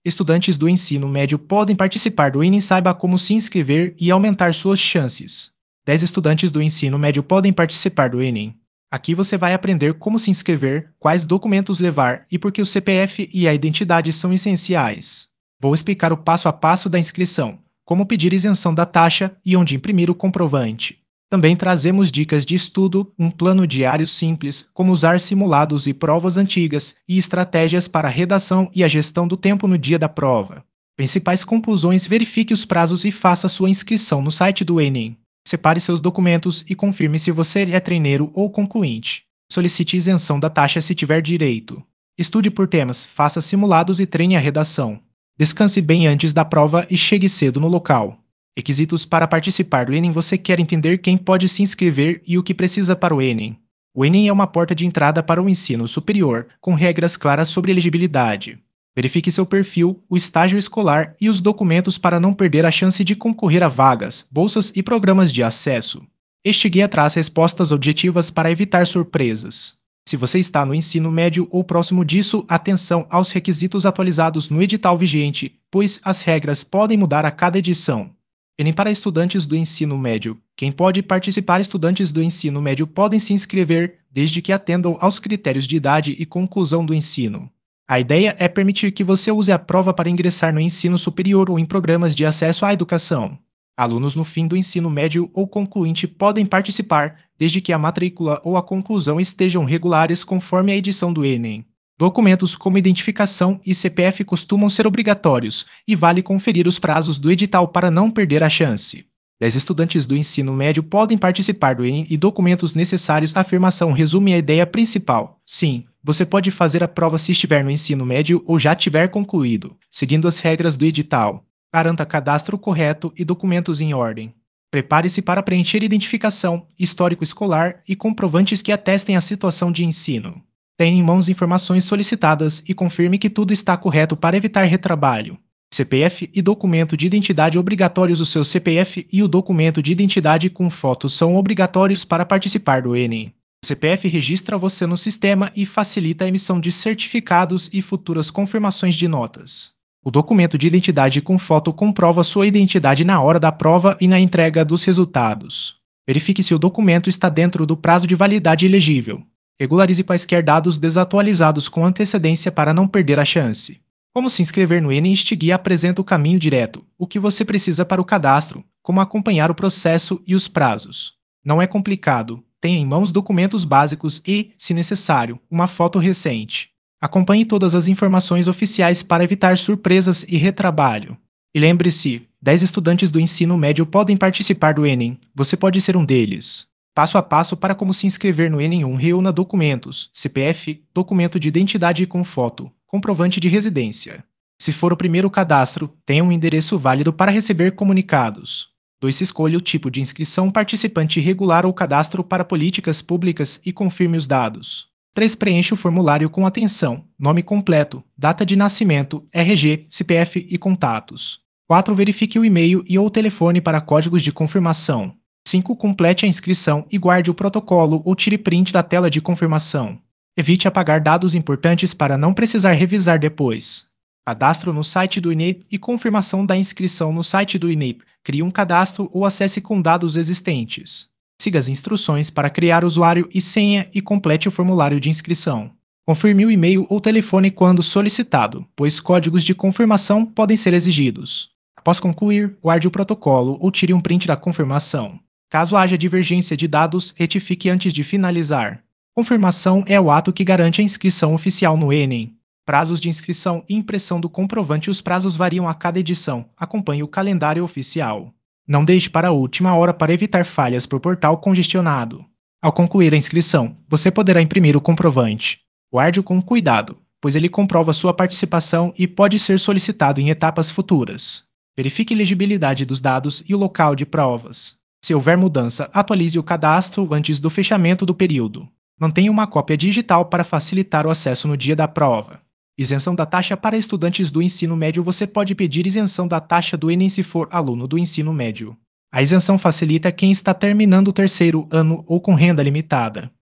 Estudantes do ensino médio podem participar do Enem. Saiba como se inscrever e aumentar suas chances. 10 estudantes do ensino médio podem participar do Enem. Aqui você vai aprender como se inscrever, quais documentos levar e por que o CPF e a identidade são essenciais. Vou explicar o passo a passo da inscrição, como pedir isenção da taxa e onde imprimir o comprovante. Também trazemos dicas de estudo, um plano diário simples, como usar simulados e provas antigas, e estratégias para a redação e a gestão do tempo no dia da prova. Principais conclusões: verifique os prazos e faça sua inscrição no site do Enem. Separe seus documentos e confirme se você é treineiro ou concluinte. Solicite isenção da taxa se tiver direito. Estude por temas, faça simulados e treine a redação. Descanse bem antes da prova e chegue cedo no local. Requisitos para participar do Enem: você quer entender quem pode se inscrever e o que precisa para o Enem. O Enem é uma porta de entrada para o ensino superior, com regras claras sobre elegibilidade. Verifique seu perfil, o estágio escolar e os documentos para não perder a chance de concorrer a vagas, bolsas e programas de acesso. Este guia traz respostas objetivas para evitar surpresas. Se você está no ensino médio ou próximo disso, atenção aos requisitos atualizados no edital vigente, pois as regras podem mudar a cada edição. Enem para estudantes do ensino médio. Quem pode participar? Estudantes do ensino médio podem se inscrever desde que atendam aos critérios de idade e conclusão do ensino. A ideia é permitir que você use a prova para ingressar no ensino superior ou em programas de acesso à educação. Alunos no fim do ensino médio ou concluinte podem participar, desde que a matrícula ou a conclusão estejam regulares conforme a edição do Enem. Documentos como identificação e CPF costumam ser obrigatórios, e vale conferir os prazos do edital para não perder a chance. 10 estudantes do ensino médio podem participar do Enem e documentos necessários. A afirmação resume a ideia principal. Sim, você pode fazer a prova se estiver no ensino médio ou já tiver concluído, seguindo as regras do edital. Garanta cadastro correto e documentos em ordem. Prepare-se para preencher identificação, histórico escolar e comprovantes que atestem a situação de ensino. Tenha em mãos informações solicitadas e confirme que tudo está correto para evitar retrabalho. CPF e documento de identidade obrigatórios. O seu CPF e o documento de identidade com foto são obrigatórios para participar do Enem. O CPF registra você no sistema e facilita a emissão de certificados e futuras confirmações de notas. O documento de identidade com foto comprova sua identidade na hora da prova e na entrega dos resultados. Verifique se o documento está dentro do prazo de validade elegível. Regularize quaisquer dados desatualizados com antecedência para não perder a chance. Como se inscrever no Enem? Este guia apresenta o caminho direto, o que você precisa para o cadastro, como acompanhar o processo e os prazos. Não é complicado, tenha em mãos documentos básicos e, se necessário, uma foto recente. Acompanhe todas as informações oficiais para evitar surpresas e retrabalho. E lembre-se, 10 estudantes do ensino médio podem participar do Enem, você pode ser um deles. Passo a passo para como se inscrever no Enem. 1. Reúna documentos: CPF, documento de identidade com foto, comprovante de residência. Se for o primeiro cadastro, tenha um endereço válido para receber comunicados. 2. Escolha o tipo de inscrição: participante regular ou cadastro para políticas públicas e confirme os dados. 3. Preencha o formulário com atenção: nome completo, data de nascimento, RG, CPF e contatos. 4. Verifique o e-mail e ou telefone para códigos de confirmação. 5. Complete a inscrição e guarde o protocolo ou tire print da tela de confirmação. Evite apagar dados importantes para não precisar revisar depois. Cadastro no site do Enem e confirmação da inscrição no site do Enem. Crie um cadastro ou acesse com dados existentes. Siga as instruções para criar usuário e senha e complete o formulário de inscrição. Confirme o e-mail ou telefone quando solicitado, pois códigos de confirmação podem ser exigidos. Após concluir, guarde o protocolo ou tire um print da confirmação. Caso haja divergência de dados, retifique antes de finalizar. Confirmação é o ato que garante a inscrição oficial no Enem. Prazos de inscrição e impressão do comprovante. Os prazos variam a cada edição. Acompanhe o calendário oficial. Não deixe para a última hora para evitar falhas por portal congestionado. Ao concluir a inscrição, você poderá imprimir o comprovante. Guarde-o com cuidado, pois ele comprova sua participação e pode ser solicitado em etapas futuras. Verifique a legibilidade dos dados e o local de provas. Se houver mudança, atualize o cadastro antes do fechamento do período. Mantenha uma cópia digital para facilitar o acesso no dia da prova. Isenção da taxa para estudantes do ensino médio. Você pode pedir isenção da taxa do Enem se for aluno do ensino médio. A isenção facilita quem está terminando o terceiro ano ou com renda limitada.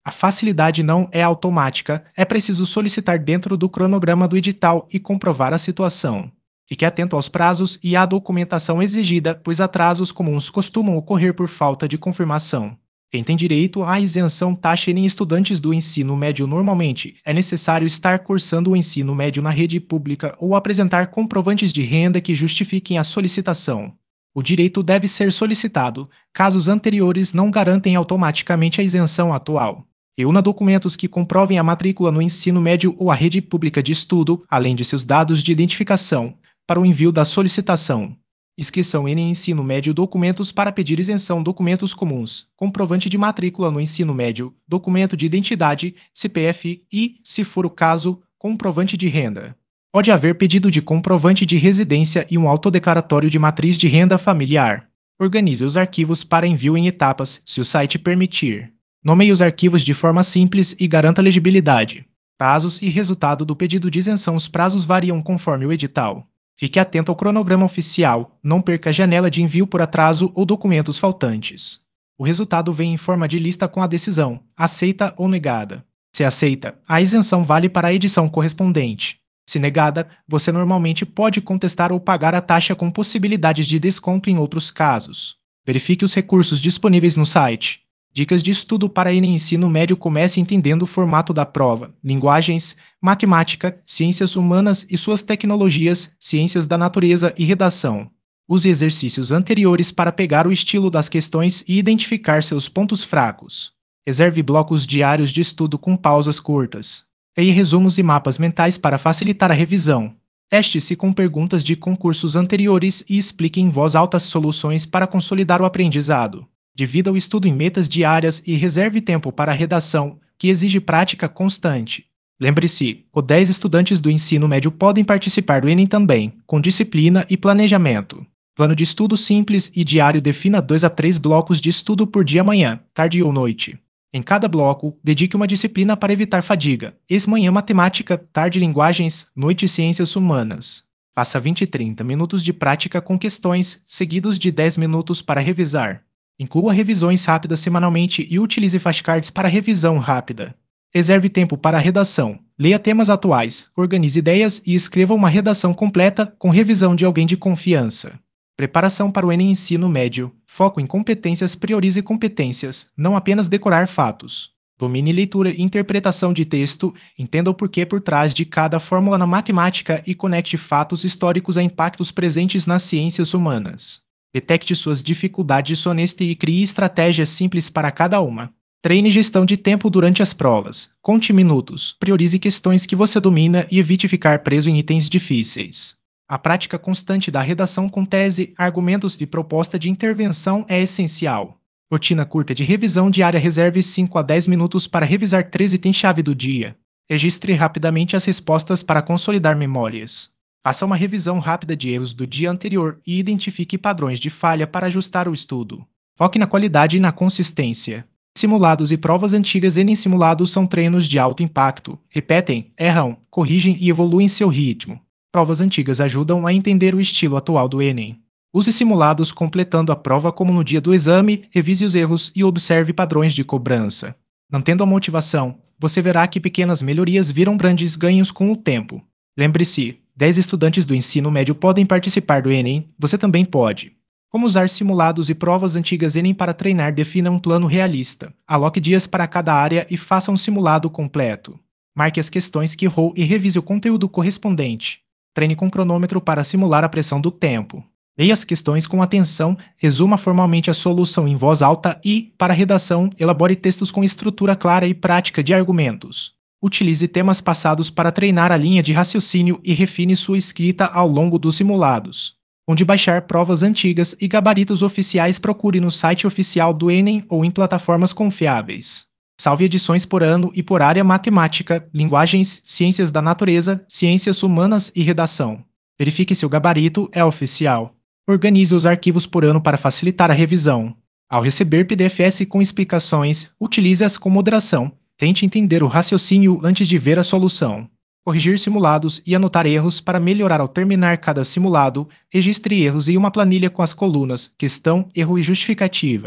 A facilidade não é automática, é preciso solicitar dentro do cronograma do edital e comprovar a situação. Fique atento aos prazos e à documentação exigida, pois atrasos comuns costumam ocorrer por falta de confirmação. Quem tem direito à isenção taxa em estudantes do ensino médio normalmente é necessário estar cursando o ensino médio na rede pública ou apresentar comprovantes de renda que justifiquem a solicitação. O direito deve ser solicitado, caso os anteriores não garantem automaticamente a isenção atual. Reúna documentos que comprovem a matrícula no ensino médio ou a rede pública de estudo, além de seus dados de identificação, para o envio da solicitação. Inscrição em ensino médio, documentos para pedir isenção, documentos comuns, comprovante de matrícula no ensino médio, documento de identidade, CPF e, se for o caso, comprovante de renda. Pode haver pedido de comprovante de residência e um autodeclaratório de matriz de renda familiar. Organize os arquivos para envio em etapas, se o site permitir. Nomeie os arquivos de forma simples e garanta legibilidade. Prazos e resultado do pedido de isenção. Os prazos variam conforme o edital. Fique atento ao cronograma oficial, não perca a janela de envio por atraso ou documentos faltantes. O resultado vem em forma de lista com a decisão, aceita ou negada. Se aceita, a isenção vale para a edição correspondente. Se negada, você normalmente pode contestar ou pagar a taxa com possibilidades de desconto em outros casos. Verifique os recursos disponíveis no site. Dicas de estudo para Enem ensino médio. Comece entendendo o formato da prova, linguagens, matemática, ciências humanas e suas tecnologias, ciências da natureza e redação. Use exercícios anteriores para pegar o estilo das questões e identificar seus pontos fracos. Reserve blocos diários de estudo com pausas curtas. Crie resumos e mapas mentais para facilitar a revisão. Teste-se com perguntas de concursos anteriores e explique em voz alta as soluções para consolidar o aprendizado. Divida o estudo em metas diárias e reserve tempo para a redação, que exige prática constante. Lembre-se, os 10 estudantes do ensino médio podem participar do Enem também, com disciplina e planejamento. Plano de estudo simples e diário. Defina 2 a 3 blocos de estudo por dia, manhã, tarde ou noite. Em cada bloco, dedique uma disciplina para evitar fadiga. Manhã matemática, tarde linguagens, noite ciências humanas. Faça 20 e 30 minutos de prática com questões, seguidos de 10 minutos para revisar. Inclua revisões rápidas semanalmente e utilize flashcards para revisão rápida. Reserve tempo para a redação. Leia temas atuais, organize ideias e escreva uma redação completa com revisão de alguém de confiança. Preparação para o Enem ensino médio. Foco em competências. Priorize competências, não apenas decorar fatos. Domine leitura e interpretação de texto, entenda o porquê por trás de cada fórmula na matemática e conecte fatos históricos a impactos presentes nas ciências humanas. Detecte suas dificuldades honestas e crie estratégias simples para cada uma. Treine gestão de tempo durante as provas. Conte minutos, priorize questões que você domina e evite ficar preso em itens difíceis. A prática constante da redação com tese, argumentos e proposta de intervenção é essencial. Rotina curta de revisão diária. Reserve 5 a 10 minutos para revisar 3 itens-chave do dia. Registre rapidamente as respostas para consolidar memórias. Faça uma revisão rápida de erros do dia anterior e identifique padrões de falha para ajustar o estudo. Foque na qualidade e na consistência. Simulados e provas antigas. Enem simulados são treinos de alto impacto. Repetem, erram, corrigem e evoluem seu ritmo. Provas antigas ajudam a entender o estilo atual do Enem. Use simulados completando a prova como no dia do exame, revise os erros e observe padrões de cobrança. Mantendo a motivação, você verá que pequenas melhorias viram grandes ganhos com o tempo. Lembre-se, 10 estudantes do ensino médio podem participar do Enem, você também pode. Como usar simulados e provas antigas Enem para treinar? Defina um plano realista. Aloque dias para cada área e faça um simulado completo. Marque as questões que errou e revise o conteúdo correspondente. Treine com cronômetro para simular a pressão do tempo. Leia as questões com atenção, resuma formalmente a solução em voz alta e, para a redação, elabore textos com estrutura clara e prática de argumentos. Utilize temas passados para treinar a linha de raciocínio e refine sua escrita ao longo dos simulados. Onde baixar provas antigas e gabaritos oficiais? Procure no site oficial do Enem ou em plataformas confiáveis. Salve edições por ano e por área: matemática, linguagens, ciências da natureza, ciências humanas e redação. Verifique se o gabarito é oficial. Organize os arquivos por ano para facilitar a revisão. Ao receber PDFs com explicações, utilize-as com moderação. Tente entender o raciocínio antes de ver a solução. Corrigir simulados e anotar erros para melhorar ao terminar cada simulado. Registre erros em uma planilha com as colunas questão, erro e justificativa.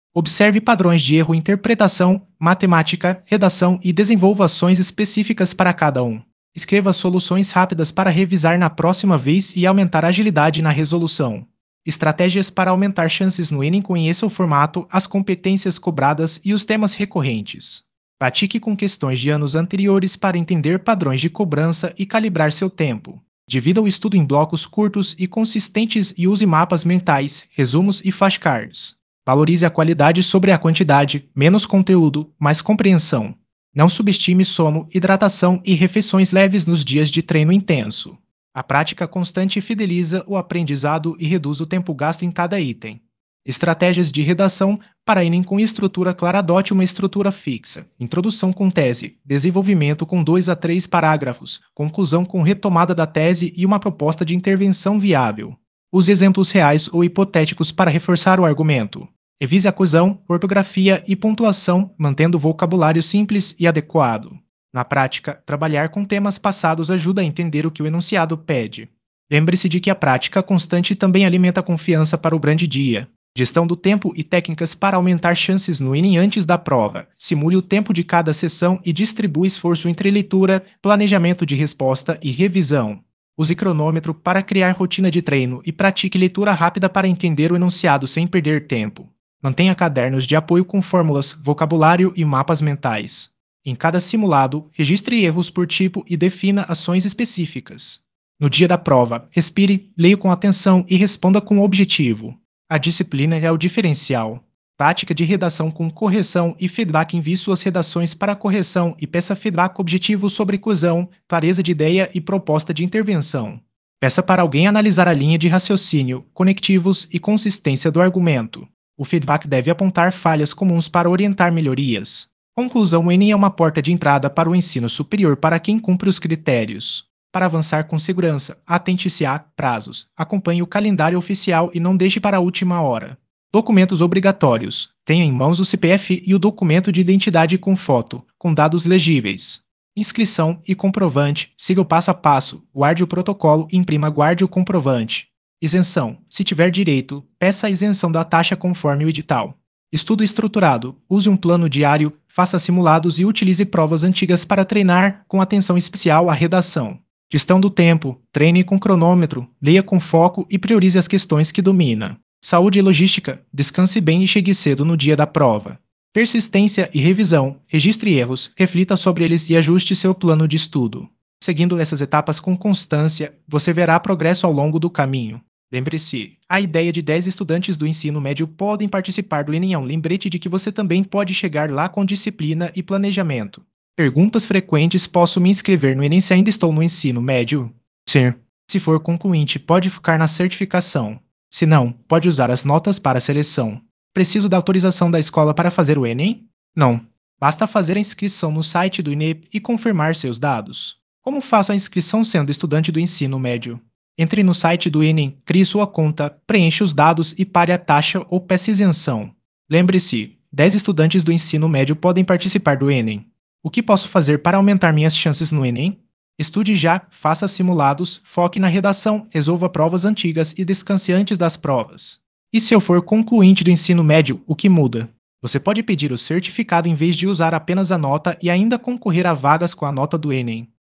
Observe padrões de erro em interpretação, matemática, redação e desenvolva ações específicas para cada um. Escreva soluções rápidas para revisar na próxima vez e aumentar a agilidade na resolução. Estratégias para aumentar chances no Enem: conheça o formato, as competências cobradas e os temas recorrentes. Pratique com questões de anos anteriores para entender padrões de cobrança e calibrar seu tempo. Divida o estudo em blocos curtos e consistentes e use mapas mentais, resumos e flashcards. Valorize a qualidade sobre a quantidade, menos conteúdo, mais compreensão. Não subestime sono, hidratação e refeições leves nos dias de treino intenso. A prática constante fideliza o aprendizado e reduz o tempo gasto em cada item. Estratégias de redação para Enem com estrutura clara: adote uma estrutura fixa. Introdução com tese, desenvolvimento com 2 a 3 parágrafos, conclusão com retomada da tese e uma proposta de intervenção viável. Use exemplos reais ou hipotéticos para reforçar o argumento. Revise a coesão, ortografia e pontuação, mantendo o vocabulário simples e adequado. Na prática, trabalhar com temas passados ajuda a entender o que o enunciado pede. Lembre-se de que a prática constante também alimenta a confiança para o grande dia. Gestão do tempo e técnicas para aumentar chances no Enem antes da prova. Simule o tempo de cada sessão e distribua esforço entre leitura, planejamento de resposta e revisão. Use cronômetro para criar rotina de treino e pratique leitura rápida para entender o enunciado sem perder tempo. Mantenha cadernos de apoio com fórmulas, vocabulário e mapas mentais. Em cada simulado, registre erros por tipo e defina ações específicas. No dia da prova, respire, leia com atenção e responda com objetivo. A disciplina é o diferencial. Prática de redação com correção e feedback: envie suas redações para correção e peça feedback objetivo sobre coesão, clareza de ideia e proposta de intervenção. Peça para alguém analisar a linha de raciocínio, conectivos e consistência do argumento. O feedback deve apontar falhas comuns para orientar melhorias. Conclusão: o Enem é uma porta de entrada para o ensino superior para quem cumpre os critérios. Para avançar com segurança, atente-se a prazos. Acompanhe o calendário oficial e não deixe para a última hora. Documentos obrigatórios: tenha em mãos o CPF e o documento de identidade com foto, com dados legíveis. Inscrição e comprovante: siga o passo a passo, guarde o protocolo e guarde o comprovante. Isenção: se tiver direito, peça a isenção da taxa conforme o edital. Estudo estruturado: use um plano diário, faça simulados e utilize provas antigas para treinar, com atenção especial à redação. Gestão do tempo: treine com cronômetro, leia com foco e priorize as questões que domina. Saúde e logística: descanse bem e chegue cedo no dia da prova. Persistência e revisão: registre erros, reflita sobre eles e ajuste seu plano de estudo. Seguindo essas etapas com constância, você verá progresso ao longo do caminho. Lembre-se, a ideia de 10 estudantes do ensino médio podem participar do Enem é um lembrete de que você também pode chegar lá com disciplina e planejamento. Perguntas frequentes: posso me inscrever no Enem se ainda estou no ensino médio? Sim. Se for concluinte, pode focar na certificação. Se não, pode usar as notas para a seleção. Preciso da autorização da escola para fazer o Enem? Não. Basta fazer a inscrição no site do INEP e confirmar seus dados. Como faço a inscrição sendo estudante do ensino médio? Entre no site do Enem, crie sua conta, preencha os dados e pague a taxa ou peça isenção. Lembre-se, 10 estudantes do ensino médio podem participar do Enem. O que posso fazer para aumentar minhas chances no Enem? Estude já, faça simulados, foque na redação, resolva provas antigas e descanse antes das provas. E se eu for concluinte do ensino médio, o que muda? Você pode pedir o certificado em vez de usar apenas a nota e ainda concorrer a vagas com a nota do Enem.